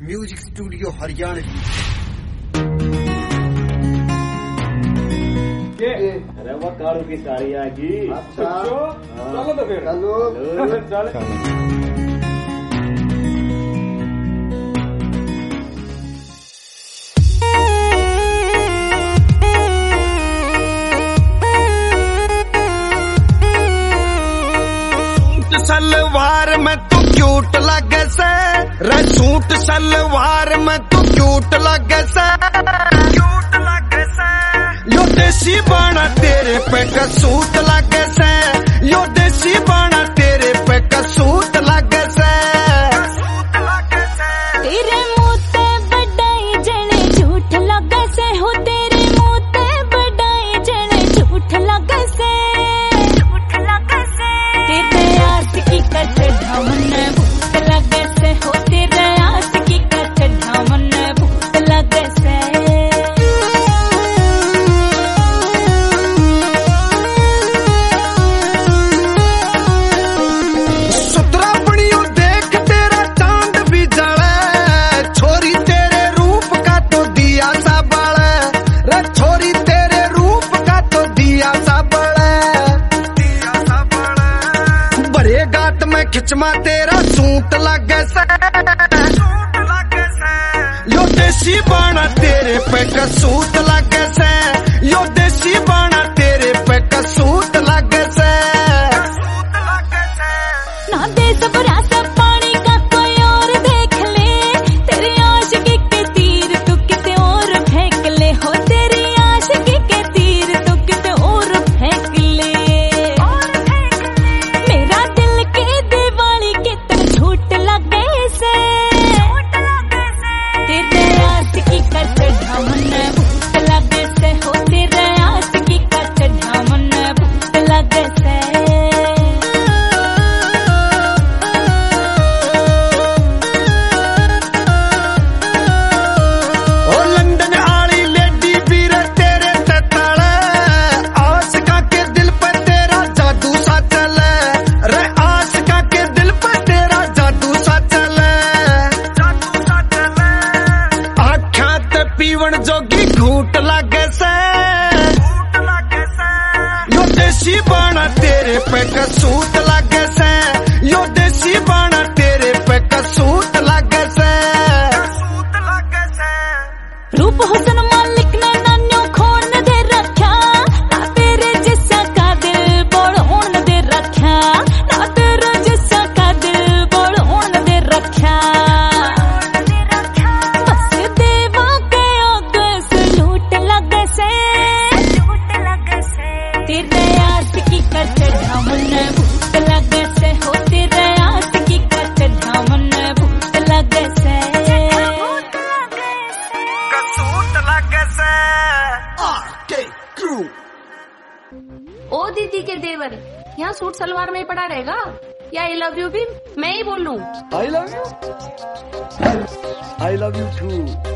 Music studio Haryanvi. अरे वो कारू की साड़ी आ गई। अच्छा चलो तो फिर चलो। सलवार में तू क्यूट लगे से, रे सूट सलवार में तू क्यूट लगे से, क्यूट लगे से। यो देसी बाना तेरे पे कसूट लगे से, यो देसी बाना तेरे पे कसूट लगे से, कसूट लगे से। तेरे मुँह ते बड़ाई जने झूठ लगे से, हो तेरे मुँह ते बड़ाई जने झूठ लगे से, झूठ लगे से। तेरे आशिकी का चढ़ावन भूत लगे से, हो तेरे आशिकी का चढ़ावन भूत लगे से। सुतरा बनियो देख तेरा चांद भी जले, छोरी तेरे रूप का तो दिया सा बड़े, रे छोरी तेरे रूप का तो दिया सा बड़े, दिया सा बड़े। बड़े गात में खिचमा तेरा सूट लगे से, सूट लगे से। यो देसी बाना तेरे पे कसूट लगे से, यो देसी बाना तेरे पे कसूट लगे से, कसूट लगे से। ना दे सबरा सब पानी का कोई और देख ले, तेरी आशिकी के तीर तू किते और फेंक ले, हो तेरी आशिकी के तीर तू किते और फेंक ले, और फेंक ले। मेरा दिल के दिवाली के तन झूठ लगे से, झूठ लगे से। तेरे आशिकी का चढ़ावन भूत लगे से, हो तेरे आशिकी का चढ़ावन भूत लगे से। ओ लंदन आली लेडी वीर तेरे ते तले, आशिका के दिल पे तेरा जादू सा चले, रे आशिका के दिल पे तेरा जादू सा चले, जादू सा चले। आँखां ते पीवण जोगी घूट लगे से, घूट लगे से। यो देसी बाना तेरे पे कसूट लगे से, यो देसी बाना तेरे पे कसूट लगे से, कसूट लगे से। रूप हुसन मालिक ने नान्यो खोन दे रखा, ना तेरे जैसा का दिल बोल होन दे रखा, ना तेरे जैसा का दिल बोल होन दे रखा। बस देवा के ओगे से लूट लगे से, लूट लगे से। तेरे आशिकी का चढ़ावन भूत लगे से, हो तेरे आशिकी का चढ़ावन भूत लगे से, भूत लगे से। कसूट लगे से। R K crew. ओ दीदी के देवर, यहाँ सूट सलवार में ही पड़ा रहेगा या आई लव यू भी मैं ही बोल लूं? I love you to.